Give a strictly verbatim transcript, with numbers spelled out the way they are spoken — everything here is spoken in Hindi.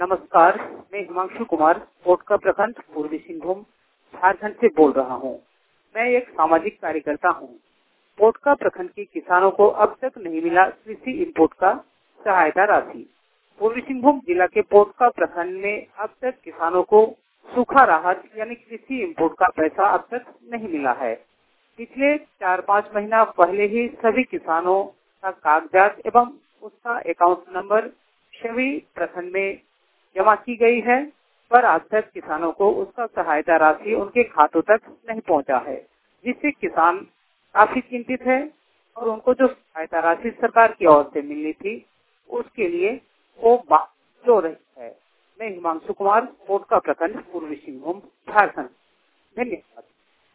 नमस्कार, मैं हिमांशु कुमार कोटका प्रखंड पूर्वी सिंहभूम झारखंड से बोल रहा हूं। मैं एक सामाजिक कार्यकर्ता हूं। कोटका प्रखंड के किसानों को अब तक नहीं मिला कृषि इनपुट का सहायता राशि। पूर्वी सिंहभूम जिला के कोटका प्रखंड में अब तक किसानों को सूखा राहत यानी कृषि इनपुट का पैसा अब तक नहीं मिला है। पिछले चार पाँच महीना पहले ही सभी किसानों का कागजात एवं उसका अकाउंट नंबर सभी प्रखंड में जमा की गई है, पर आज तक किसानों को उसका सहायता राशि उनके खातों तक नहीं पहुंचा है, जिससे किसान काफी चिंतित है और उनको जो सहायता राशि सरकार की ओर से मिलनी थी उसके लिए वो बात रो रही है। मैं हिमांशु कुमार कोटका प्रखंड पूर्वी सिंहभूम झारखंड। धन्यवाद।